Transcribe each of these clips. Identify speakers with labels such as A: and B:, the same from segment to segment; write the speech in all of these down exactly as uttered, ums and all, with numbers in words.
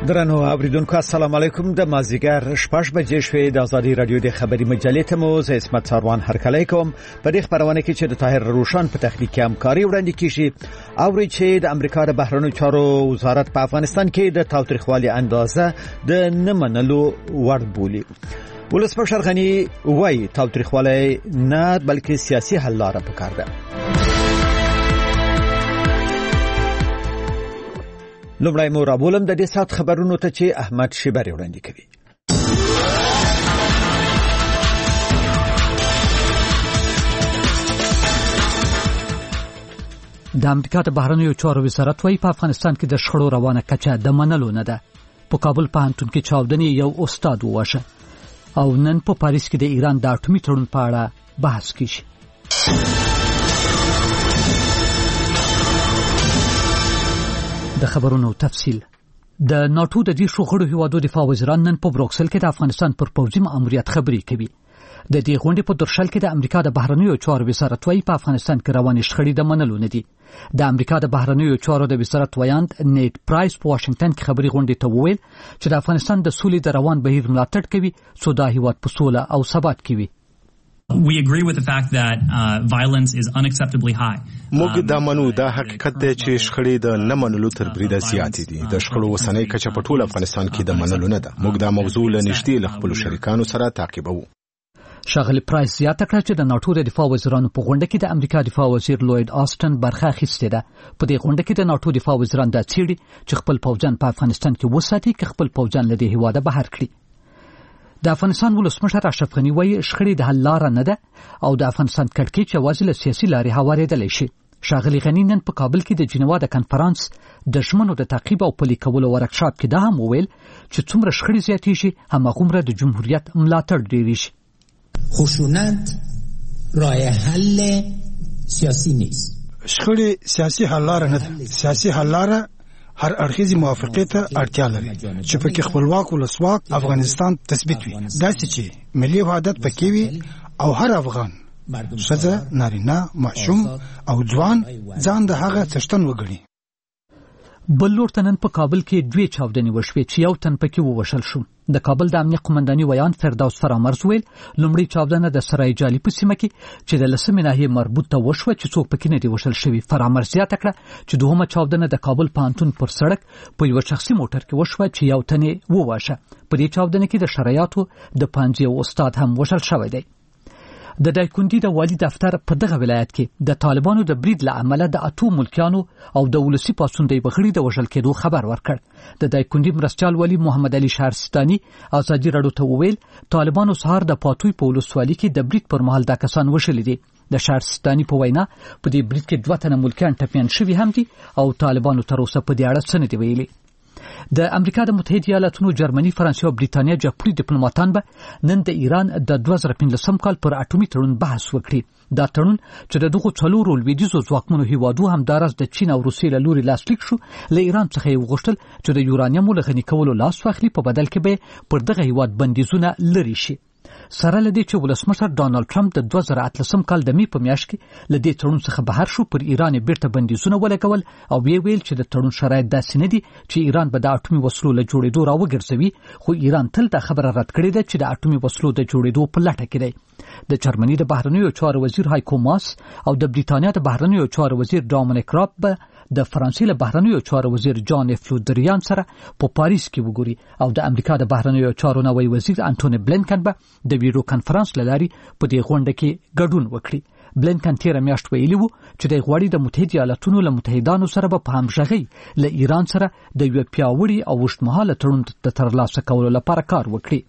A: درنو اوریدونکو السلام علیکم. د مازیګر شپږ بجې شوې د ازادي رادیو د خبري مجلې ته مو زه اسمت سروان هرکلی کوم. په دې خبرونه کې چې د طاهر روشن په تخنیکی همکاري وړاندې کیږي او چې د امریکا د بهرنیو چارو وزارت په افغانستان کې د تاوتریخوالي اندازه د نه منلو وړ بولي. ولسمشر غنی وایي تاوتریخوالي نه بلکې سیاسي حل لاره پکار ده. لومړی مو راولم د دې سات خبرونو ته چې احمد شیبری وړاندې کوي.
B: د امریکا د بهرنیو چارو وزارت وايي په افغانستان کې د شخړو روانه کچه د منلو نه ده. په کابل پوهنتون کې چاودنې یو استاد وواژه او نن په پاریس کې د ایران د اټومي تړون په اړه بحث کیږي. د خبرونو تفصیل. د ناتو د دې شغړو هیوادو دفاع وزیران نن په بروکسل کې د افغانستان پر پوځي ماموریت خبرې کوي. د دې غونډې په درشل کې د امریکا د بهرنیو چارو وزارت وايي په افغانستان کې روانې شخړې د منلو نه دي. د امریکا د بهرنیو چارو د وزارت ویاند نیټ پرایس په واشنگټن کې خبري غونډې ته وویل چې د افغانستان د سولې د روان بهیر ملاتړ کوي څو دا هیواد په سوله او ثبات کې وي.
C: We agree with the fact that uh, violence is unacceptably high.
D: موږ دا منو دا حقیقت دی چې شخړې د نه منلو تر بریده زیاتې دي. د شخړو وسنۍ کچه په ټول افغانستان کې د منلو نه ده. موږ دا موضوع له نږدې له خپلو شریکانو سره تعقیبوو.
B: شاغلی پرایس زیاته کړه چې د ناتو د دفاع وزیرانو په غونډه کې د امریکا دفاع وزیر لوید آستن برخه اخیستې ده. په دې غونډه کې د ناتو دفاع وزیران دا څېړي چې خپل پوځیان په افغانستان کې وساتي که خپل پوځیان له دې هیواده بهر کړي. د افغانستان ولسمشر اشرف غنی وایي شخړې د حل لاره نه ده او د افغانستان کړکېچ یوازې له سیاسي لارې هوارېدلی شي. شاغلی غنی نن په کابل کې د جنیوا د کنفرانس د ژمنو د تعقیب او پلي کولو ورکشاپ کې دا هم وویل چې څومره شخړې زیاتې شي هماغومره د جمهوریت ملاتړ ډېرې شي.
E: خشونت راه حل سیاسی نیست.
F: شخړې سیاسي حل لاره نه ده. سیاسي حل لاره هر اړخیزي موافقه ته اړتیا لري چې پکې خپلواک ولسواک افغانستان تثبیت وي. داسې چې ملي وحدت پکې وي او هر افغان ښځه نارینه ماشوم او ځوان ځان د هغه څښتن وګڼي.
B: بل لور ته نن په کابل کې دوی چاودنې وشوې چې یو تن پکې ووژل شو. د کابل د امنیت قومنداني ویان فردوس فرامرز ویل لومړی چاودنه د سرای جالي په سیمه کې چې د لسمې ناحیې مربوط ته وشوه چې څوک پکې نه دی وژل شوي. فرامرز زیاته کړه چې دوهمه چاودنه د کابل پوهنتون پر سړک په یو شخصي موټر کې وشوه چې یو تن یې وواژه. په دې چاودنه کې د شرایطو د پنځه یو استاد هم وژل شوی دی. د دایکندي د والی دفتر په دغه ولایت کې د طالبانو د برید له امله د اټو ملکیانو او د ولسی پاسوندۍ بغړي د وژل کېدو خبر ورکړ. د دایکندي مرستيال والی محمد علي شهرستاني ازادي رادیو ته وویل طالبانو سهار د پاتوي په ولسوالۍ کې د برید پر مهال دا کسان وژل دي. د شهرستاني په وینا په دې برید کې دوه تنه ملکیان ټپيان شوي هم دي او طالبانو تر اوسه په دې اړه څه نه دي ویلي. د امریکا د متحده ایالاتونو جرمني فرانسې او بریتانیا جاپوري ډیپلوماټان به نن د ایران د دوه زره پنځلسم کال پر اټومي تړون بحث وکړي. دا تړون چې د دغو څلورو لویدیځو ځواکمنو هیوادو همدارس د چین او روسیې له لوري لاسلیک شو له ایران څخه یې وغوښتل چې د یورانیمو له غني کولو لاس واخلي په بدل کې به پر دغه هیواد بندیزونه لري شي. سره لدې چې ولسمشر ډانلډ ټرمپ د دوه زره اتلسم کال د می په میاشت کې لدې تړون څخه بهر شو پر ایران بیرته بندیزونه ولګول او وی ویل چې د تړون شرایط داسې نه دي چې ایران به د اټومي وسلو له جوړېدو راوګرځوي. خو ایران تل دا خبره رد کړې ده چې د اټومي وسلو د جوړېدو په لټه کې دی. د جرمني د بهرنیو چارو وزیر هایکو ماس او د بریتانیا د بهرنیو چارو وزیر ډومینیک راب به د فرانسې له بهرنیو چارو وزیر جان اف لودریان سره په پاریس کې وګوري او د امریکا د بهرنیو چارو نوی وزیر انټونی بلینکن به د ویډیو کانفرنس لاري په دې غونډه کې ګډون وکړي. بلینکن تیر میاشت ویلي وو چې د غوړي د متحده ایالاتونو له متحدانو سره به په همغږي له ایران سره د یو پیاوړي او وشتمهاله تړون د ترلاسه کولو لپاره کار وکړي.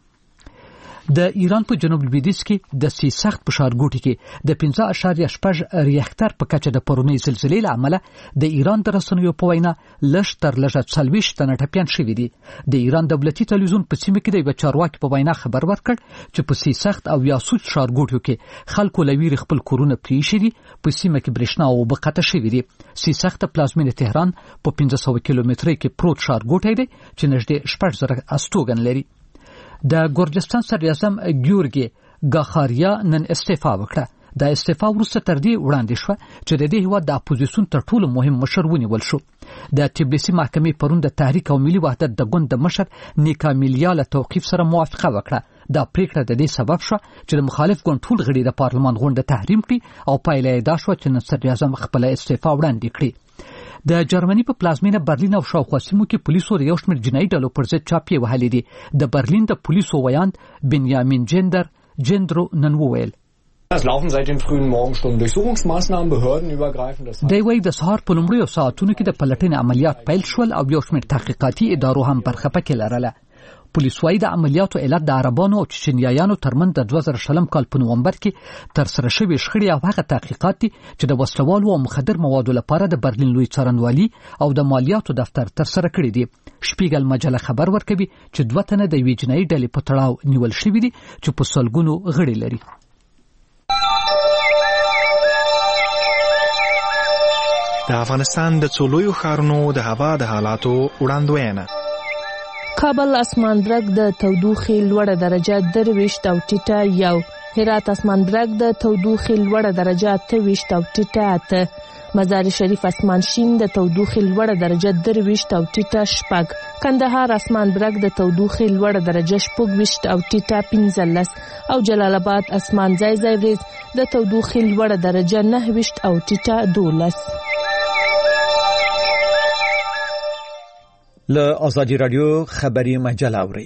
B: د ایران په جنوب لویدیځ کې د سی سخت فشارګوټي کې د پنځه اعشاریه شپږ ریاکټر په کچه د پرونی زلزلې له امله د ایران د رسنیو په وینا لږ تر لږه څلوېښت تنه ټپیان شوي دي. د ایران دولتي تلویزیون په سیمه کې د یو چارواکي په وینا خبر ورکړ چې په سی سخت او یاسوج ښارګوټیو کې خلکو له ویرې خپل کورونه پرېښي دي. په سیمه کې برېښنا او اوبه قطع شوي دي. سی سخت پلازمینه تهران په پنځه سوه کیلومترۍ کې پروت ښارګوټی دی چې نږدې شپږ زره استوګن لري. د ګورجستان صدراعظم ګیورګي ګاخاریا نن استعفا وکړه. د استعفا وروسته تر دې وړاندې شو چې د دې هیواد د اپوزیسیون تر ټولو مهم مشر ونیول شو. د تبلیسي محکمې پرون د تحریک او ملي وحدت د ګوند د مشر نیکا میلیا له توقیف سره موافقه وکړه. دا پریکړه د دې سبب شو چې د مخالف ګوند ټول غړي د پارلمان غونډه تحریم کړي او پایله یې دا شو چې نن صدر اعظم خپل استعفا وړاندې کړي. د جرمني په پلازمینه برلین او شاوخوا سیمو کې پولیسو د یو شمېر جنایي ډلو پر ضد چاپې وهلې دي. د برلین د پولیسو ویاند بنیامین جندر جندرو نن وویل
G: Es laufen seit den frühen Morgenstunden Durchsuchungsmaßnahmen behördenübergreifend.
B: د وی د سهار په لومړیو ساعتونو کې د پلټنې عملیات پیل شول او یو شمېر تحقیقاتي ادارو هم برخه پکې لرله. پولیس وايي د عملیاتو علت د عربانو او چچنیایانو ترمنځ د دوه زره شلم کال په نومبر کې ترسره شوي شخړې او هغه تحقیقات دي چې د وسلوالو او مخدر موادو لپاره د برلین لوی څارنوالي او د مالیاتو دفتر ترسره کړي دي. شپیګل مجله خبر ورکوي چې دوه تنه د یوې جنایي ډلې په تړاو نیول شوي دي چې په سلګونو غړي لري.
H: د افغانستان د څلورو ښارونو د هوا د حالاتو وړاندوینه.
I: کابل اسماندرګ د تودوخې لوړه درجه درویشت او ټیټه یو، هرات اسماندرګ د تودوخې لوړه درجه اته ویشت او ټیټه اته، مزار شریف اسمان شین د تودوخې لوړه درجه درویشت او ټیټه شپږ، کندهار اسماندرګ د تودوخې لوړه درجه شپږ ویشت او ټیټه پنځلس او جلال آباد اسمان ځای ځای وریځ د تودوخې لوړه درجه نه ویشت او ټیټه دولس.
A: له آزادی رادیو خبری مجله اوري.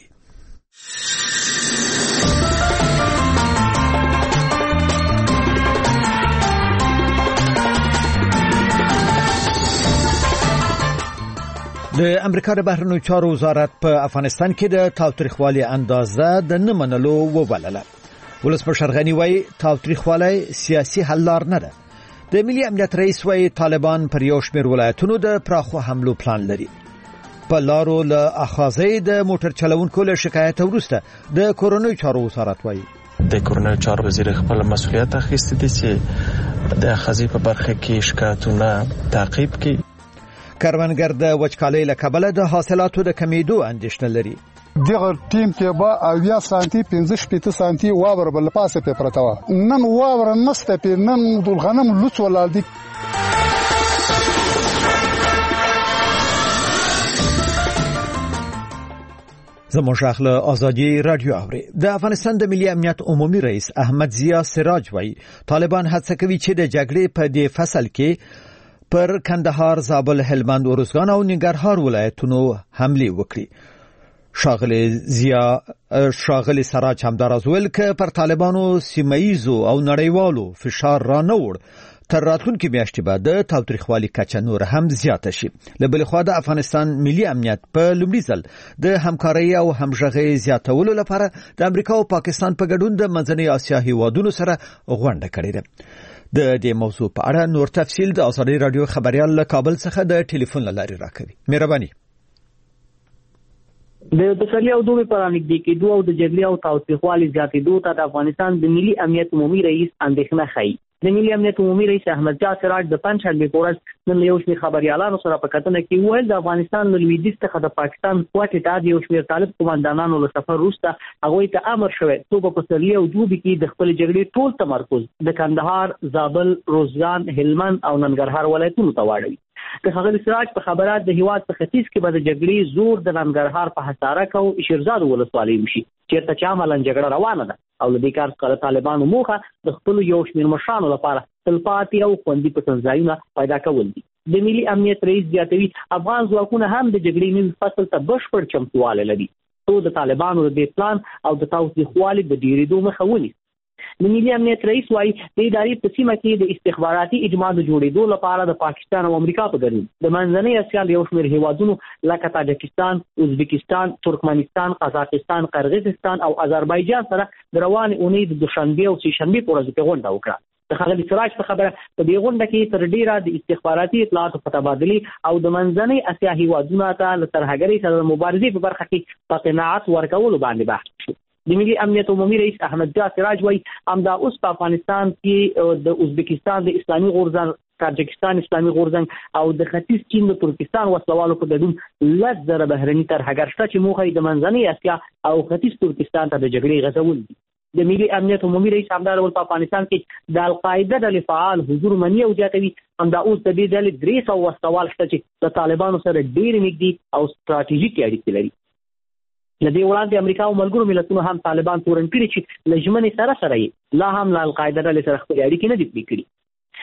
A: د امریکا د بهرنیو چارو وزارت په افغانستان کې د تاوتریخوالي اندازه د نه منلو وبلله. ولسمشر غني وایي تاوتریخوالی سیاسي حل لار نه ده. د ملي امنیت رئیس وایي طالبان پر یو شمېر ولایتونو د پراخو حملو پلان لري. په لارو له اخاذې د موټر چلوونکو له شکایت وروسته د کورونی چارو وزارت وایي
J: د کورونی چارو وزیر خپل مسؤلیت اخیستی دی چې د اخاذې په برخه کې شکایتونه تعقیب کړي.
A: کروندګر د وچکالۍ له کبله د حاصلاتو د کمیدو اندېښنه لري.
K: دغه ټیم کې به اویا سانتي پنځه شپېته سانتي واور بل پاسه په پرته و. نن واور نسته په نن د غنم لوڅ ولال دي. زموږ اخله آزادی رادیو اوري. د افغانستان د ملي امنیت عمومي رئیس احمد ضیا سراج وایي طالبان هڅه کوي چې د جګړې په دې فصل کې پر کندهار، زابل، هلمند، ارزګان او ننګرهار ولایتونو حمله وکړي. شاغلی ضیا شاغلی سراج همداراز ویل که پر طالبانو سیمایزو او نړیوالو فشار را نه وړ تر راتلونکي میاشتې به د تاوتریخوالي کچه نور هم زیاته شي. له بلې خوا د افغانستان ملي امنیت په لومړي ځل د همکارۍ او همغږۍ زیاتولو لپاره د امریکا او پاکستان په ګډون د منځنۍ اسیا هیوادونو سره غونډه کړې ده. د دې موضوع په اړه نور تفصیل د آزادی رادیو خبريال له کابل څخه د ټلیفون لارې راکوي. مهرباني.
L: د تسلی او دوه پرانګ کې دوه او د جګړې او تاوتریخوالي زیاتېدو ته د افغانستان د ملي امنیت عمومي رئیس اندېښنه ښيي. د ملي امنیت عمومي رئیس احمد ضیا سراج د پنځشنبه په ورځ نن یو شمېر خبريالانو سره په کتنه کې وویل د افغانستان له لویدیځ څخه د پاکستان قوت اتحاد یو شمېر طالب قومندانانو له سفر وروسته هغوی ته امر شوی څو په پسرلي او دوبي کې د خپل جګړې ټول تمرکز د کندهار، زابل، روزګان، هلمند او ننګرهار ولایتونو ته واړوي. د ښاغلي سراج په خبرات د هیواد په ختیځ کې به د جګړې زور د ننګرهار په حصارک او شیرزاد ولسوالۍ وشي چیرته چې عملاً جګړه روانه ده او له دې کار څخه د طالبانو موخه د خپلو یو شمېر مشرانو لپاره تلپاتې او خوندي پټنځایونه پیدا کول دي. د ملي امنیت رئیس زیاتوي افغان ځواکونه هم د جګړې نوي فصل ته بشپړ چمتووالی لري څو د طالبانو د دې پلان او د تاوتریخوالي د ډېرېدو مخه ونیسي. د ملي امنیت رئیس وايي د ادارې په سیمه کې د استخباراتي اجماع د جوړېدو لپاره د پاکستان او امریکا په ګډون د منځنۍ اسیا یو شمېر هیوادونو لکه تاجکستان، ازبکستان، ترکمنستان، قزاقستان، قرغیزستان او آذربایجان سره د روانې اونۍ د دوشنبه او سه شنبه په ورځو کې غونډه وکړه. د ښاغلي سراج په خبره په دې غونډه کې تر ډیره د استخباراتي اطلاعاتو په تبادلې او د منځنۍ اسیا هیوادونو ته له ترهګرۍ سره د مبارزې په برخه کې په قناعت ورکولو باندې بحث شو. د ملي امنیت عمومي رئیس احمد ضیا سراج وايي همدا اوس په افغانستان کې د ازبکستان د اسلامي غورځنګ، تاجکستان اسلامي غورځنګ او د ختیځ چین د ترکستان وسلوالو په ګډون لس زره بهرني ترهګر شته چې موخه یې د منځنۍ اسیا او ختیځ ترکستان ته د جګړې غځول دي. د ملي امنیت عمومي رئیس همدارول په افغانستان کې د القاعده ډلې فعال حضور منی او زیاتوي. همدا اوس د دې ډلې درې سوه وسوال شته چې د طالبانو سره ډېر نږدې او ستراتیژیکې اړیکې لري. لدې وړاندې امریکا او ملګرو ملتونو هم طالبان تورن کړي چې له ژمنې سره سره یې لا هم له القاعده ډلې سره خپلې اړیکې نه دي پرې کړي.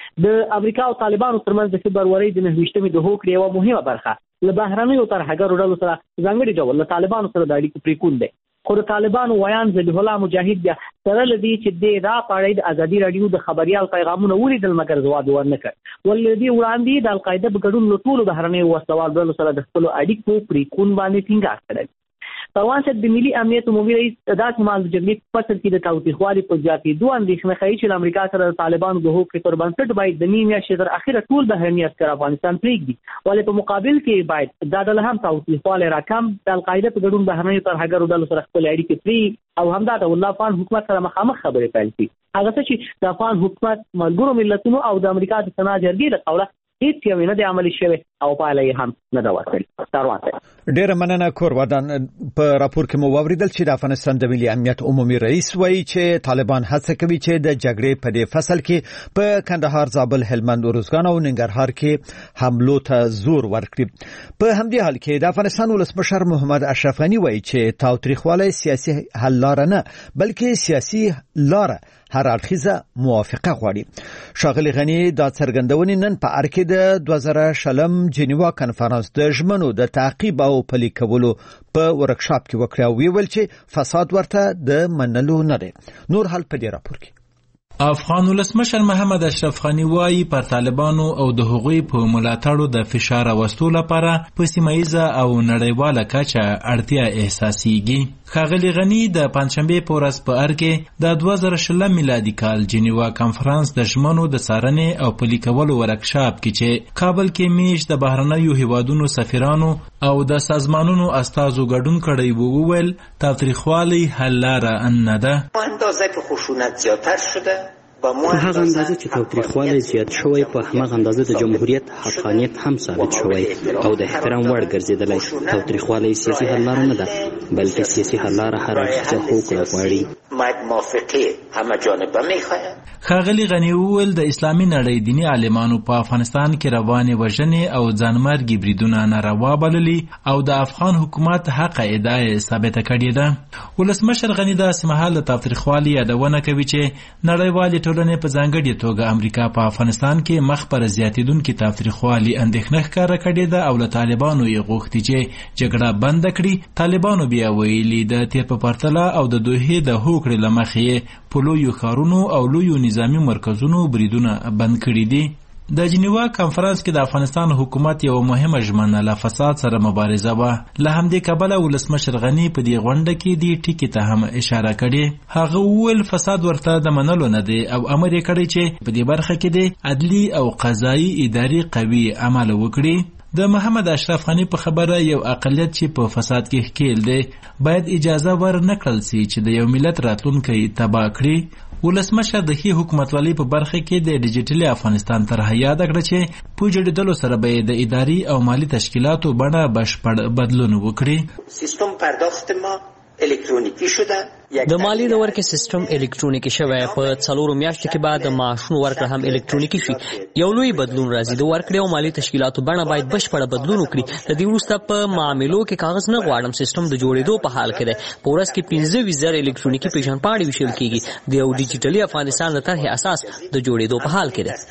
L: د امریکا او طالبانو ترمنځ د فبرورۍ د نهه ویشتمې د هوکړې یوه مهمه برخه له بهرنیو ترهګرو ډلو سره ځانګړي ډول له طالبانو سره د اړیکو پرېکون دی. خو د طالبانو ویان ذبیح الله مجاهد بیا سره له دې چې د دا په اړه د ازادي راډیو د خبریال پیغامونه ولیدل مګر ځواب ورنه کړ. ولې وړاندې د القاعده په ګډون له ټولو بهرنیو وسوال ډلو سره د خپلو اړیکو پرېکون باندې ټینګار کړی. پروان صاحب د ملي امنیت عمومي رئیس داسې مهال د جګړې په فصل کې د تاوتریخوالي په زیاتېدو اندېښنه ښیي چې له امریکا سره د طالبانو د هوکړې پر بنسټ باید د نیمې میاشتې تر اخره ټول بهرني عسکر افغانستان پرېږدي. ولې په مقابل کې باید دا ډله هم تاوتریخوالی راکم د القاعده په ګډون بهرنیو ترهګرو ډلو سره خپلې اړیکې پرې او همدا د الله افغان حکومت سره مخامخ خبرې پیل کړي. هغه څه چې د افغان حکومت ملګرو ملتونو او د امریکا د سنا جرګې له قوله هیڅ یو نه د عملي شوی او پایله یې هم نه ده ورکړې. سروان صاحب
A: ډیره مننه. کور ودان په راپور کې مو واوریدل چې د افغانستان د ملي امنیت عمومي رئیس وایي چې طالبان هڅه کوي چې د جګړې په دې فصل کې په کندهار، زابل، هلمند، ارزګان او ننګرهار کې حملو ته زور ورکړي. په همدې حال کې د افغانستان ولسمشر محمد اشرف غني وایي چې تاوتریخوالی سیاسي حل لاره نه بلکې سیاسي لاره هر اړخیزه موافقه غواړي. ښاغلي غني دا څرګندونې نن په ارکې د دوه زره شلم جنیوا کنفرانس د ژمنو د تعقیب او پلي کولو په ورکشاپ کې وکړه او ویل چې فساد ورته د منلو نه دی. نور حال په دې راپور کې
M: افغان ولسمشر محمد اشرف غني وايي پر طالبانو او د هغوی په ملاتړو د فشار راوستلو لپاره په سیمایزه او نړیواله کچه اړتیا احساسيږي. ښاغلي غني د پنځشنبې په ورځ په ارکې د دوه زره شلم میلادي کال جنیوا کنفرانس د ژمنو د څارنې او پلي کولو ورکشاپ کې چې کابل کې میش د بهرنیو هیوادونو سفیرانو او د سازمانونو استازو ګډون کړی وو وویل تاوتریخوالی حل لاره نه ده.
N: اندازه که خشونت زیاتر شده
O: په هغه اندازه چې تاوتریخوالی زیات شوی په هماغه اندازه د جمهوریت حقانیت هم ثابت شوی او د احترام وړ ګرځېدلی. تاوتریخوالی سیاسي حل لاره نه ده بلکې سیاسي حل لاره هر اړخیزه هوکړه غواړي.
N: موافقه همه جانبه میخواهد.
M: ښاغلي غني وویل د اسلامي نړۍ دیني عالمانو په افغانستان کې روانې وژنې او ځانمرګي بریدونه ناروا بللي او د افغان حکومت حق ادعا ثابته کړې ده. ولسمشر غني داسې مهال د تاوتریخوالي یادونه کوي چې نړیوالې ټولنې په ځانګړې توګه امریکا په افغانستان کې مخ پر زیاتېدونکي تاوتریخوالي اندېښنه ښکاره کړې ده او له طالبانو یې غوښتي چې جګړه بنده کړي. طالبانو بیا ویلي د تیر په پرتله او د دوحې د هوکړې له مخې په لویو ښارونو او لویو نظامي مرکزونو بریدونه بند کړي دي. د جنیوا کنفرانس کې د افغانستان حکومت یو مهمه ژمنه له فساد سره مبارزه وه. له همدې کبله ولسمشر غني په دې غونډه کې دې ټکي ته هم اشاره کړې. هغه وویل فساد ورته د منلو نه دی او امر یې کړی چې په دې برخه کې د عدلي او قضایي ادارې قوي عمل وکړي. د محمد اشرف غني په خبره یو اقلیت چې په فساد کې ښکیل دی باید اجازه ور نه کړل سي چې د یو ملت راتلونکی تباه کړي. ولسمشر د ښې حکومتولۍ په برخه کې د ډیجیټلي افغانستان طرحه یاده کړه چې په جوړېدلو سره به د اداري او مالي تشکیلاتو بڼه بشپړ بدلون وکړي.
N: سیستم پرداخت ما الکترونیکی شده.
P: د مالی د ورکې سیستم الکترونیکی شوی په څلورو میاشتو کې بعد معاشونو ورکړه هم الکترونیکی شي. یو لوی بدلون راځي. د ورکړې او مالی تشکیلاتو بڼه باید بشپړ بدلون وکړي. د دې وروسته په معاملو کې کاغذ نه غواړم سیستم د جوړېدو په حال کې دی. په ورځ کې پنځه ویشت زره الکترونیکی پیژندپاڼې ویشل کیږي. د یو ډیجیټلي افغانستان د طرحې اساس د جوړېدو په حال کې دی.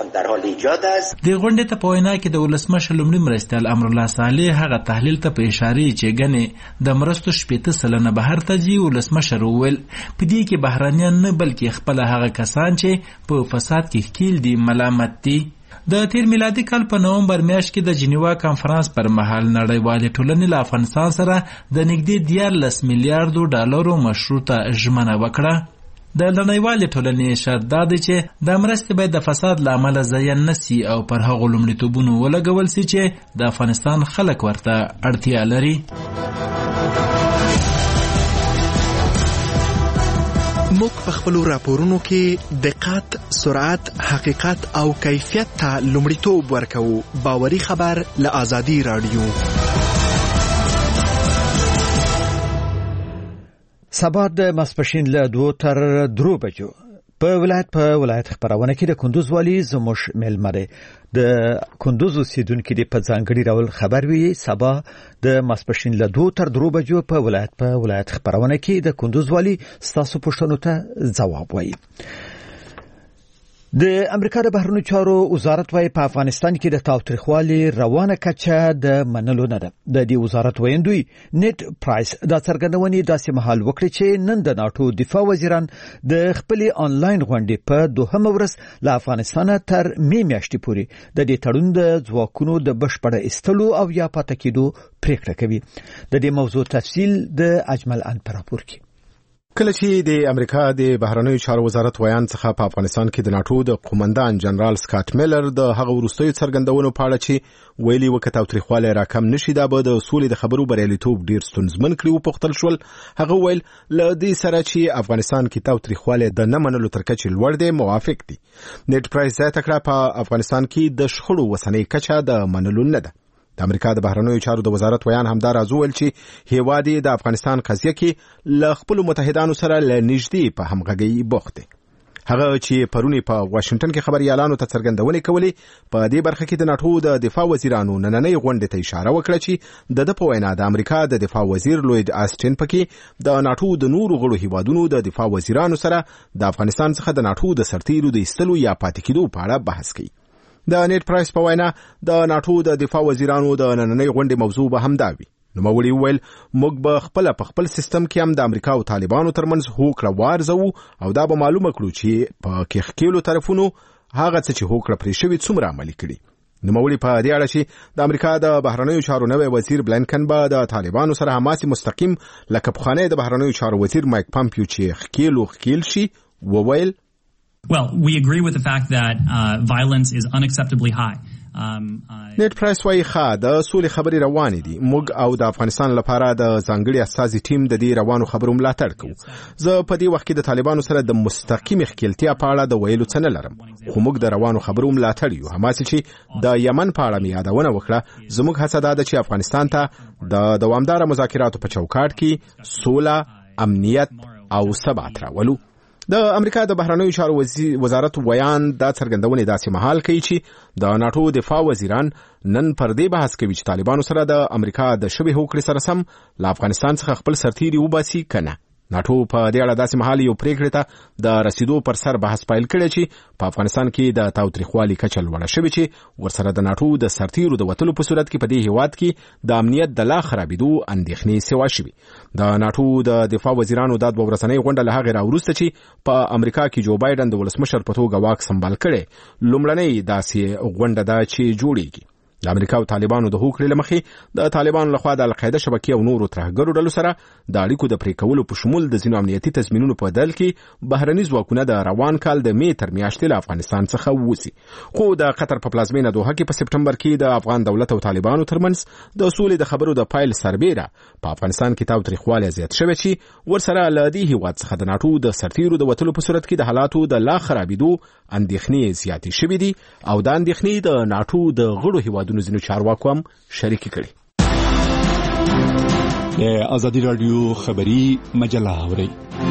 M: د غونډې ته په وینا کې د ولسمشر لومړي مرستیال امرالله صالح هغه تحلیل ته په اشاره چې ګنې د مرستو شپېته سلنه بهر ته ځي. ولسمشر وویل په دې کې بهرانیان نه بلکې خپل هغه کسان چې په فساد کې ښکیل دي ملامت دي. د تیر میلادي کال په نومبر میاشت کې د جنیوا کنفرانس پر مهال نړیوالې ټولنې له افغانستان سره د نږدې دیارلس میلیارډو ډالرو مشروطه ژمنه وکړه. د نړیوالې ټولنې شرط دا دی چې د مرستې باید د فساد له امله ضایع نه سي او پر هغو لومړیتوبونو ولګول سي چې د افغانستان خلک ورته اړتیا لري.
H: موږ په خپلو راپورونو کې دقت، سرعت، حقیقت او کیفیت ته لومړیتوب ورکوو. باوري خبر له آزادي راډیو.
A: سبا د ماسپښین له دوه تر درو بجو په ولایت په ولایت خبرونه کې د کندوز والی زموش ملمره د کندوز اوسیدونکو د په ځانګړي ډول خبر وی سبا د ماسپښین له دوه تر درو بجو په ولایت په ولایت خبرونه کې د کندوز والی ستاسو پوښتنو ته ځواب وایي. د امریکا د بهرنیو چارو وزارت وايي په افغانستان کې د تاوتریخوالي روانه کچه د منلو نه ده. د دې وزارت ویندوی نیټ پرایس دا څرګندونې داسې مهال وکړي چې نن د ناتو دفاع وزیران د خپل آنلاین غونډې په دوهمه ورځ له افغانستان تر می میاشتې پورې د دې تړون د ځواکونو د بشپړه استلو او یا پاتې کېدو پریکړه کوي. د دې موضوع تفصیل د اجمل ان پر راپور کې.
D: کله چې د امریکا د بهرنیو چارو وزارت ویان څخه په افغانستان کې د ناتو د قومندان جنرال سکاټ میلر د هغه وروستیو څرګندونو په اړه چې ویلي وکړه تاوتریخوالی راکم نشي دا به د سولې د خبرو بریالیتوب ډیر ستونزمن کړي وپوښتل شول. هغه ویل له دې سره چې افغانستان کې تاوتریخوالی د نه منلو تر کچې لوړ دی موافق دي. نیټ پرایس زیاته کړه په افغانستان کې د شخړو وسنۍ کچه د منلو نه ده. د امریکا د بهرنیو چارو د وزارت ویان همدار ازول چې هیواد د افغانستان قضیه کې له خپل متحدانو سره له نږدې په همغږي بوخت دی. هغه چې پرونی په واشنگټن کې خبريالانو ته څرګندونې کولې په دې برخه کې د ناتو د دفاع وزیرانو نننۍ غونډې ته اشاره وکړه چې د د په وینا د امریکا د دفاع وزیر لوید آسټین پکې د ناتو د نورو غړو هیوادونو د دفاع وزیرانو سره د افغانستان څخه د ناتو د سرتیرو د ایستلو یا پاتې کېدو په اړه بحث کوي. د نیټ پرایس په وینا د ناتو د دفاع وزیرانو د نننۍ غونډې موضوع به همدا وي. نوموړي وویل موږ به خپل په خپل سیستم کې هم د امریکا او طالبانو ترمنځ هوکړه وارزو او دا به معلومه کړو چې په کېخکیلو طرفونو هغه څه چې هوکړه پرې شوی څومره عملي کړي. نوموړي په دې اړه چې د امریکا د بهرنیو چارو نوی وزیر بلینکن به د طالبانو سره هماسي مستقیم لکه پخوانی د بهرنیو چارو وزیر مایک پامپیو چې خکیلو خکیل شي وویل.
C: Well, we agree with the fact that uh, violence is unacceptably high.
D: نیټ پرایس وايي ښه د سولې خبرې روانې دي. موږ او د افغانستان لپاره د ځانګړي استازي ټیم د دې روانو خبرو ملاتړ کوو. زه په دې وخت کې د طالبانو سره د مستقیم ښکیلتیا په اړه د ویلو څه نه لرم، خو موږ د روانو خبرو ملاتړ یو. هماسې چې د یمن په اړه مې یادونه وکړه، زموږ هڅه دا ده چې افغانستان ته د دوامداره مذاکراتو په چوکاټ کې سوله، امنیت او ثبات راولو. د امریکا د بهرنیو چارو وزارت ویان دا څرګندونې داسې مهال کوي چې د ناتو دفاع وزیران نن پر دې بحث کوي چې طالبانو سره د امریکا د شبه هوکړې سره سم له افغانستان څخه خپل سرتیري وباسي کنه. ناتو په دې اړه داسې مهال یو پریکړه ته د رسیدو پر سر بحث پیل کړی چې په افغانستان کې د تاوتریخوالي کچه لوړه شوې چې ورسره د ناتو د سرتیرو د وتلو په صورت کې په دې هیواد کې د امنیت د لا خرابېدو اندېښنې سوا شوې. د ناتو د دفاع وزیرانو د دوه ورځنۍ غونډه له هغې راوروسته چې په امریکا کې جو بایدن د ولسمشر په توګه واک سمبال کړی لومړنۍ داسې غونډه ده چې جوړیږي. د امریکا او طالبانو د هوکړې لمخې د طالبانو لخوا د القاعده شبکې او نورو ترهګرو ډلو سره د اړیکو د پرې کولو په شمول د ځینو امنیتي تضمینونو په بدل کې بهرني ځواکونه د روان کال د می تر میاشتې له افغانستان څخه ووځي. خو د قطر په پلازمینه دوحه کې په سپټمبر کې د افغان دولت او طالبانو ترمنځ د سولې د خبرو د پایل سربیره په افغانستان کې تاوتریخوالی زیات شوی چې ورسره له دې هیواد څخه د ناتو د سرتیرو د وتلو په صورت کې د حالاتو د لا خرابېدو اندېښنې زیاتې شوې دي او دا اندېښنې د ناتو د غړو هیوادونو ځینو چارواکو هم شریک کړي.
Q: د ازادي رادیو خبری مجله اوري.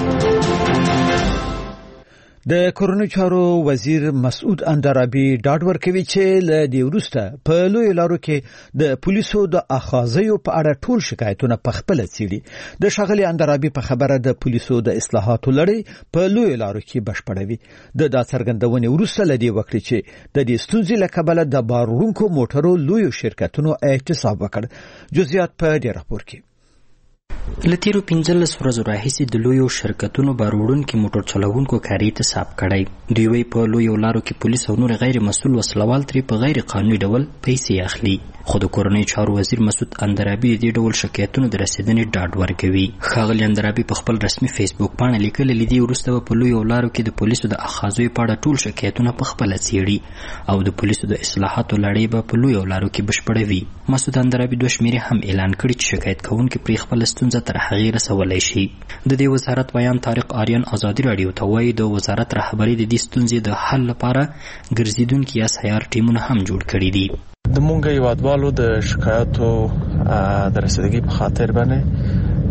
A: د کورونو چارو وزیر مسعود اندرابي ډاډ ورکوي چې له دې وروسته په لوی لارو کې د پولیسو د اخاذیو په اړه ټول شکایتونه په خپل څیړي. د شغلي اندرابي په خبره د پولیسو د اصلاحاتو لړۍ په لوی لارو کې بشپړوي. د دا څرګندونې وروسته لدی وکړي چې د دې ستونزې له کبله د بارونکو موټرو لوی شرکتونو احتساب وکړ. جزئیات په دې راپور کې.
O: لتیرو پنځلس ورځو راهیسې د لویو شرکتونو باروړونکو موټر چلوونکو کاري احتساب کړی. دوی وی په لویو لارو کې پولیس او نور غیر مسؤل وسلوال ترې په غیر قانوني ډول پیسې اخلي. خو د کورنۍ چارو وزیر مسعود اندرابي دې ډول شکایتونو د رسیدنې ډاډ ورکوي. ښاغلي اندرابي په خپل رسمي فیسبوک پاڼه لیکلي لیدي وروسته په لویو لارو کې د پولیسو د اخاذیو په اړه ټول شکایتونه په خپل څیړي او د پولیسو د اصلاحاتو لړۍ به په لویو لارو کې بشپړوي. مسعود اندرابي دوه شمیرې هم اعلان کړي چې شکایت کوونکي پرې خپل ستونزه تر هغې رسولی شي. د دې وزارت ویان طارق آریان ازادي راډیو ته وایي د وزارت رهبري د دې ستونزې د حل لپاره ګرځېدونکي یا سیار ټیمونه هم جوړ کړي دي.
J: د مونږ هیوادوالو د شکایتو د رسیدګۍ په خاطر باندې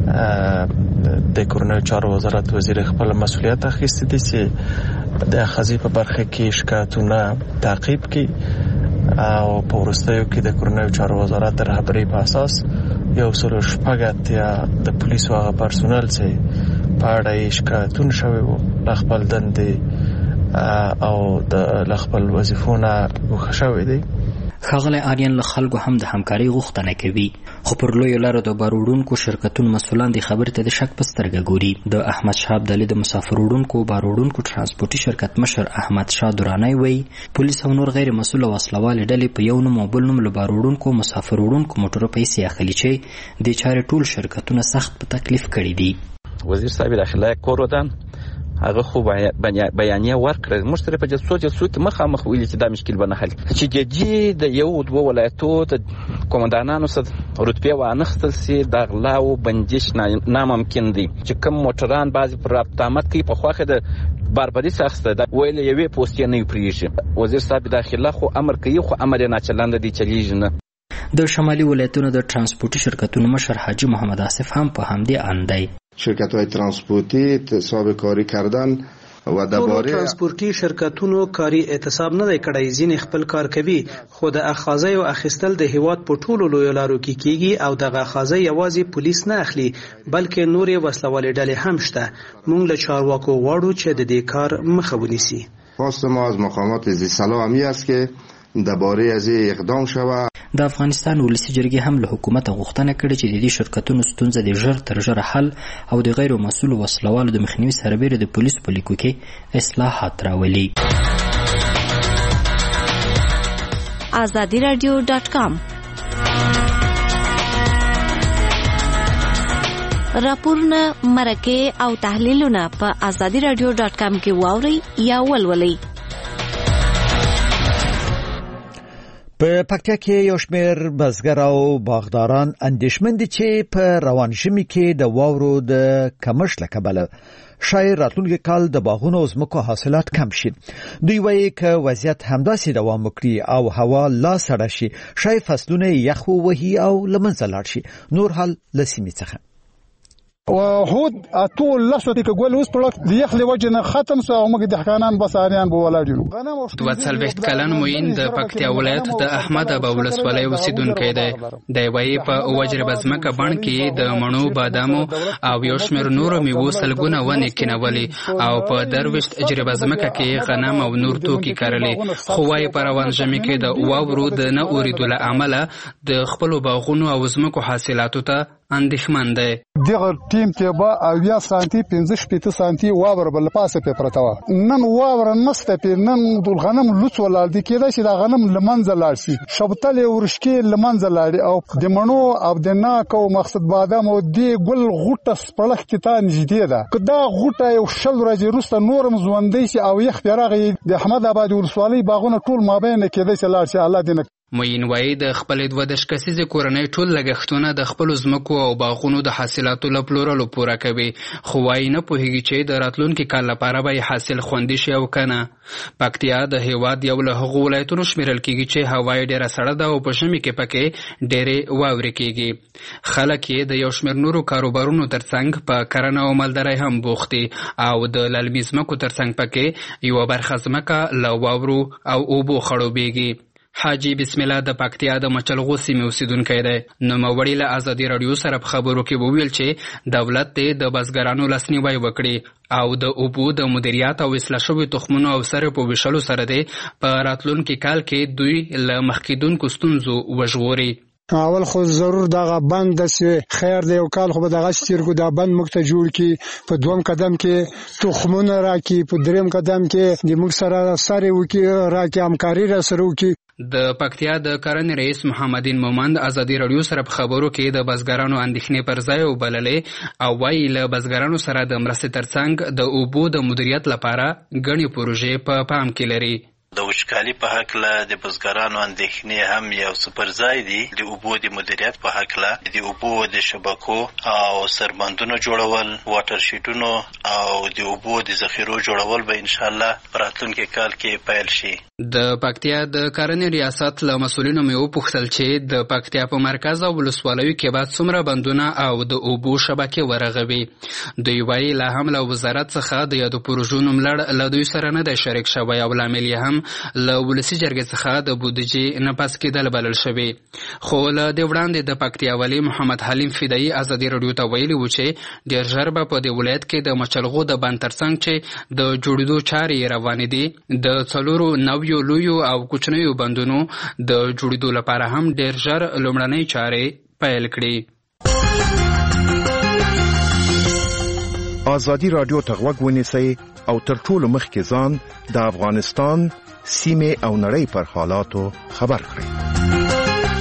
J: د کورنیو چارو وزارت وزیر خپل مسؤلیت اخیستی دی چې د خزي په برخه کې شکایتونه تعقیب کړي او په ورستیو کې د کورنیو چارو وزارت رهبری په اساس یو سل شپږ یا د پولیسو هغه پرسونل چې په اړه شکایتونه شوي وو د خپل دندې او د خپل وظیفونه وښه دي.
O: ښاغلی آریان له خلکو هم د همکارۍ غوښتنه کوي، خو پر لویو لارو د بار وړونکو شرکتونو مسؤلان د خبرې ته د شک په سترګه ګوري. د احمد شاه ابدالي د مسافر وړونکو بار وړونکو ترانسپورتي شرکت مشر احمد شاه درانی وایي پولیس او نور غیر مسؤل وسلوال ډلې په یو نوم او بل نوم له بار وړونکو مسافر وړونکو موټرو پیسې اخلي چې د چارې ټول شرکتونه سخت په تکلیف کړي دي.
R: وزیر صاحب داخله کور ودان هغه خو بیانیه ورکړه، موږ سره په جلسو جلسو کې مخامخ ویلي چې دا مشکل به نه حل چې جدي د یو دوه ولایتو د قومندانانو سره رتبه وانخستل سي د غلا او بندش ناممکن دي چې کوم موټران بعضی پر رابطامت کوي په خواخه د باربدي سخته د ویل یوې پوسټ نه پریږي. وزیر صاحب داخله خو امر کوي خو امر نه چلند دي چلیږي نه.
O: د شمالي ولایتونو د ترانسپورتي شرکتونو مشر حاجی محمد آصف هم په همدې اند دی.
S: شرکت‌های ترانسپورتی اعتصاب کاری کردن و درباره
T: ترانسپورتي شرکتونو کاری اعتصاب نه کړی، ځین خپل کار کوي، خو د اخاذه او اخیستل د هیواد په ټولو لوی لارو کې کیږي او د اخاذه یوازې پولیس نه اخلي بلکې نورې وسلوالې ډلې هم شته. موږ له چارواکو غواړو چې د دې کار مخه ونیسي.
S: خواست ما از مقامات ذی صلاح است که درباره از اقدام شوه.
O: د افغانستان ولسی جرګې هم له حکومت غوښتنه کړې چې د دې شرکتونو ستونزه د ژر تر ژره حل او د غیر مسؤل وسلوالو د مخنیوي سربېره د پولیس په لیکو کې اصلاحات راولي.
U: آزادی رادیو ډاټ کام راپورونه، مرکې او تحلیلونه په آزادی رادیو ډاټ کام کې واورئ یا ولولئ.
A: په پکتیا کې یو شمېر بزګر او باغداران اندېښمن دي چې په روان ژمي کې د واورو د کمښت له کبله شاید راتلونکي کال د باغونو او ځمکو حاصلات کم شي. دوی وایي که وضعیت همداسې دوام وکړي او هوا لا سړه شي شاید فصلونه یخ ووهي او له منځه لاړ شي. نور حال له سیمې څخه
V: وحود ټول لاسو ته ګول اوس پړک د یخ له وجه نه ختم سو او موږ د حکانان بساریان بو ولاړو.
W: دوه څلوېښت کلن موین د پکتیا ولایت د احمد ابا ولسوالۍ اوسیدونکی دی. د وایي په وجربه ځمکه بڼ کې د مڼو، بادامو او یو شمېر نورو میوو سلګونه ونې کینولې او په درویشت جربه ځمکه کې غنم او نور توکي کرلې. خو وایي په روان ژمي کې د واورو د نه اورېدو له امله د خپلو باغونو او ځمکو حاصلاتو ته اندېښمن دی.
V: دغه ټیم کې به اویا سانتي پنځه شپېته سانتي واور بل پاسه په پرتا و. نن واور نسته په نن د غنم لوڅ ولال دي کېدا چې دا غنم لمنځه لاړ شي، شبتل ورشکې لمنځه لاړ او د مڼو او د ناکو مقصد بادام او د ګل غوټه سپړخ کې تا نږدې ده. کدا غوټه یو شل ورځې وروسته نورم ژوندې شي او یخ پیراغي د احمد آباد ولسوالۍ باغونه ټول مابین کېدا چې لاړ شي. الله دې
W: موین وایي د خپلې دوه دېرش کسیزې کورنۍ ټول لګښتونه د خپلو ځمکو او باغونو د حاصلاتو له پلورلو پوره کوي، خو وایي نه پوهېږي چې د راتلونکي کال لپاره به یې حاصل خوندي شي او که نه. پکتیا د هېواد یو له هغو ولایتونو شمېرل کېږي چې هوا یې ډېره سړه ده او په ژمي کې پکې ډېرې واورې کېږي. خلک یې د یو شمېر نورو کاروبارونو ترڅنګ په کرنه او مالدارۍ هم بوخت دي او د للمي ځمکو ترڅنګ پکې یوه برخه ځمکه له واورو او اوبو خړوبېږي. حاجی بسم الله د پکتیا د مچلغو سیمې اوسیدونکی دی. نوموړي له ازادي راډیو سره په خبرو کې وویل چې دولت دې د بزګرانو لاسنیوی وکړي او د اوبو د مدیریت او اصلاح شویو تخمونو او سرې په ویشلو سره دې په راتلونکي کال کې دوی له مخکېدونکو ستونزو وژغوري.
V: اول خو ضرور دغه بند چې خیر دی او کال خو به دغه تیر کو دا بند موږ ته جوړ کی، په دوم قدم کې تخمونه راکی، په دریم قدم کې د موږ سره سره وکي راکی همکاري را سره وکي.
W: د پکتیا د کرنې رئیس محمدین مومند ازادي راډیو سره په خبرو کې د بزګرانو اندېښنې پر ځای وبللې او وایي له بزګرانو سره د مرستې ترڅنګ د اوبو د مدیریت لپاره ګڼې پروژې په پام کې لري.
X: د
E: وچکالي په هکله د بزګرانو اندېښنې هم یو څه پر ځای دي. د اوبو د مدیریت په هکله د اوبو د شبکو او سربندونو جوړول، واټر شیټونو او د اوبو د ذخیرو جوړول به ان شاء الله په راتلونکي کال کې پیل شي.
W: د پکتیا د کرنې ریاست له مسؤلینو مې وپوښتل چې د پکتیا په مرکز او ولسوالیو کې به څومره بندونه او د اوبو شبکې ورغوي. دوی وایي لا هم له وزارت څخه د یادو پروژو نوملړ له دوی سره نه دی شریک شوی او لامل یې هم له ولسي جرګې څخه د بودیجې نه پس کېدل بلل شوی. خو له دې وړاندې د پکتیا والي محمد حلیم فدایي ازادي راډیو ته ویلي و چې ډېر ژر به په دې ولایت کې د مچلغو د بند ترڅنګ چې د جوړېدو چارې روانې دي د څلورو نویو لویو او کوچنیو بندونو د جوړېدو لپاره هم ډېر ژر لومړنۍ چارې پیل کړي.
F: ازادي راډیو ته غوږ ونیسئ او تر ټولو مخکې ځان د افغانستان سیمه او نړۍ پر حالاتو خبر کړئ.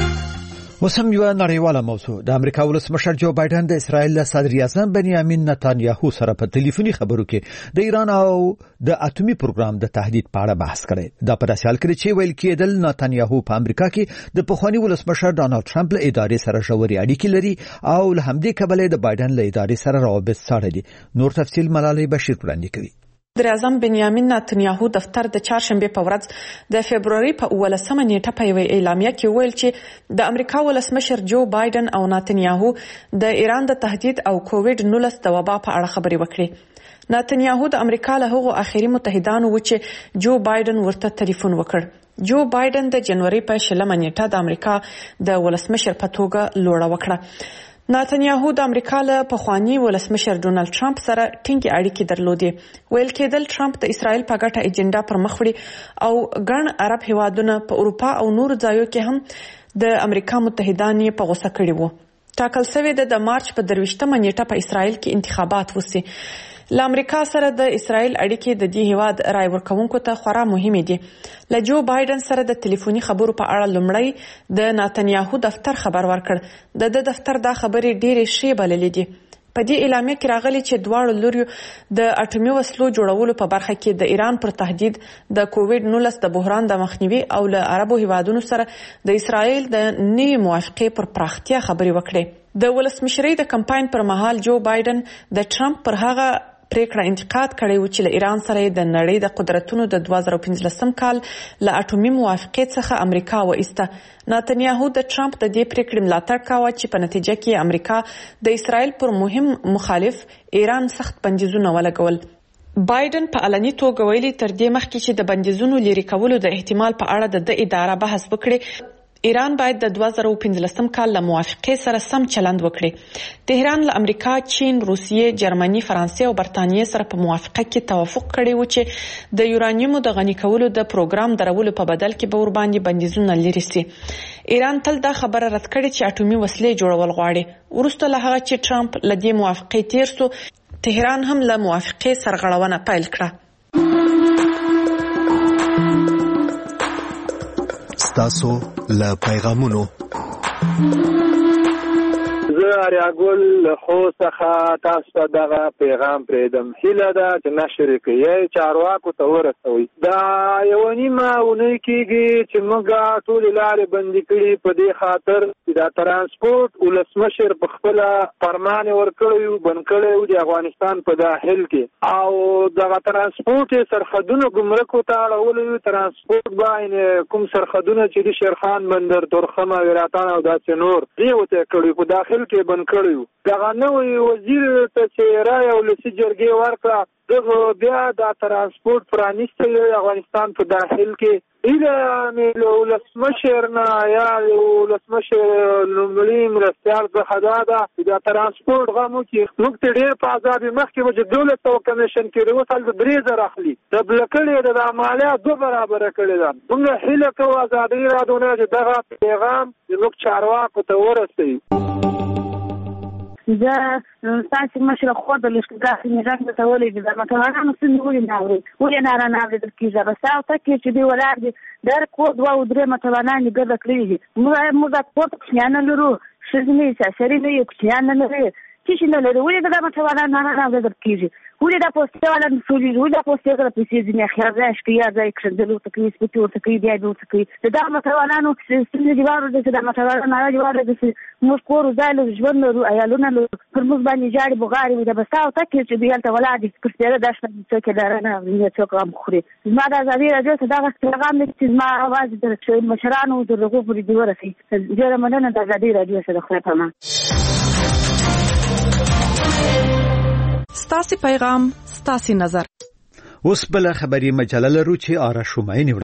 A: وسم یو نړیواله موضوع د امریکا ولسمشر جو بایدن د اسرایل له صدر اعظم بنیامین نتانیاهو سره په ټلیفوني خبرو کې د ایران او د اټومي پروګرام د تهدید په اړه بحث کړی. دا په داسې حال کې چې ویل کېدل نتانیاهو په امریکا کې د پخوانی ولسمشر ډانلډ ټرمپ له ادارې سره ژورې اړیکې لري او له همدې کبله د بایدن له ادارې سره روابط ساړه دي. نور تفصیل ملالۍ بشیر وړاندې کوي.
G: صدر اعظم بنیامین نتانیاهو دفتر د چهارشنبه په ورځ د فبرवरी په اولسمه نیټه په یوه اعلامیه کې ویل چې د امریکا ولسمشر جو بایدن او نتانیاهو د ایران د تهدید او کووډ نولس د وبا په اړه خبرې وکړې. نتانیاهو د امریکا له هغو اخیری متحدانو و چې جو بایدن ورته ټلیفون وکړ. جو بایدن د جنوري په شلمه نیټه د امریکا د ولسمشر په توګه لوړه وکړه. نتانیاهو د امریکا له پخوانی ولسمشر ډونالد ټرمپ سره ټینګې اړیکې درلودې. ویل کېدل ټرمپ د اسرائیل په ګټه ایجنډا پر مخ وړي او ګڼ عرب هیوادونه په اروپا او نورو ځایو کې هم د امریکا متحدان یې په غوسه کړي وو. ټاکل شوی د مارچ په درویشتمه نیټه په اسرائیل کې انتخابات وسي. له امریکا سره د اسرائیل اړیکې د دې هیواد رای ورکوونکو ته خورا مهمې دي. له جو بایدن سره د ټلیفوني خبرو په اړه لومړی د نتانیاهو دفتر خبر ورکړ. د د دفتر دا خبرې ډېرې ښې بللې دي. په دې اعلامیه کې راغلي چې دواړو لوريو د اټومي وسلو جوړولو په برخه کې د ایران پر تهدید، د کووډ نولس د بحران د مخنیوي او له عربو هیوادونو سره د اسرائیل د نوې موافقې پر پراختیا خبرې وکړې. د ولسمشرۍ د کمپاین پر مهال جو بایدن د ټرمپ پر هغه پریکړه انتقاد کړی و چې له ایران سره د نړۍ د قدرتونو د دوه زره پنځلسم کال له اټومي موافقې څخه امریکا وایسته. نتانیاهو د ټرمپ د دې پریکړې ملاتړ کاوه چې په نتیجه کې امریکا د اسرائیل پر مهم مخالف ایران سخت بندیزونه ولګول. بایدن په علني توګه ویلي تر دې مخکې چې د بندیزونو لرې کولو د احتمال په اړه د اداره بحث وکړي، ایران باید د دوه زره پنځلسم کال له موافقې سره سم چلند وکړي. تهران له امریکا، چین، روسیې، جرمني، فرانسې او برتانیې سره په موافقه کې توافق کړی و چې د یورانیومو د غني کولو د پروګرام درولو په بدل کې به ور باندې بندیزونه لري سي. ایران تل دا خبره رد کړې چې اټومي وسلې جوړول غواړي. ورسته له هغه چې ټرمپ له دې موافقې تیر سو، تهران هم له موافقې سرغړونه پیل کړه.
H: ستاسو له پیغامونو
X: زه اریاګل خو څخه تاسو ته دغه پیغام پرېږدم. هیله ده چې نشر کړئ، چارواکو ته ورسوئ. دا یوه نیمه اونۍ کېږي چې موږ ټولې لارې بندي کړي په دې خاطر چې دا ترانسپورټ ولسمشر په خپله فرمان یې ورکړی و، بند کړی و د افغانستان په داخل کې، او دغه ترانسپورټ یې سرحدونو ګمرکو ته اړولی و. ترانسپورټ به کوم سرحدونه چې د شیرخان بندر، تورخم، ویراتان او داسې نور دې ورته یې کړی په داخل کې بند کړی و. دغه نوی وزیر ته چې رایه ولسي جرګې ورکړه، دغه بیا دا ترانسپورټ پرانیستی افغانستان په داخل کې. ایله مې له ولسمشر نه یا ولسمشر لومړي مرستیال څخه دا ده چې دا ترانسپورټ غم وکړي. موږ ته ډېر په عذابې مخکې به چې دولت ته کمیشن کړي، اوس هلته درې زره اخلي. د بلکړې ده دا مالیه دوه برابره کړې ده. موږ هیله کوو ازادي راډیو نه چې دغه پیغام زموږ چارواکو ته ورسوي.
Y: زه ستاسو مشره خور د لښکرګاه نظام ته ولې د متوانانو څنګه ولې نه اوري ولې نه را نه اورېدل کېږي. بس هغه ته کې چې دی ولاړ دي در کور دوه او درې متوانان ګرده کړي دي. موږ موږ کوټ کوچنیان لرو، ښځې نه یې ساسري نه یې کوچنیان نه لري، چې نه لري ولې دا متوالان نه نه نه کیږي ولې دا پوسټه ولا نسولي ولې دا پوسټه کړه پیسې ځنه خیاځه شپیا ځای کړل ته کې سپیټ ورته کې دی دوه کې دا متوالانو چې دیوارو د دا متوالانو نه دیوارو د موږ کور ځای له ژوند له ایالونه پر موږ باندې جاړي بغاري د بساو ته کې چې بیل ته ولادي پرسته دا شنه څه کې دارنه نه څوک هم خوري ما دا ازادي راځي ته دا پیغام دې چې ما आवाज در مشرانو درغو پر دی ورسي ډیره مننه د ازادي راځي سره خو په ما
G: ستاسي پیغام ستاسي نظر.
A: اوس بل خبري مجله لرو چې آرشومایني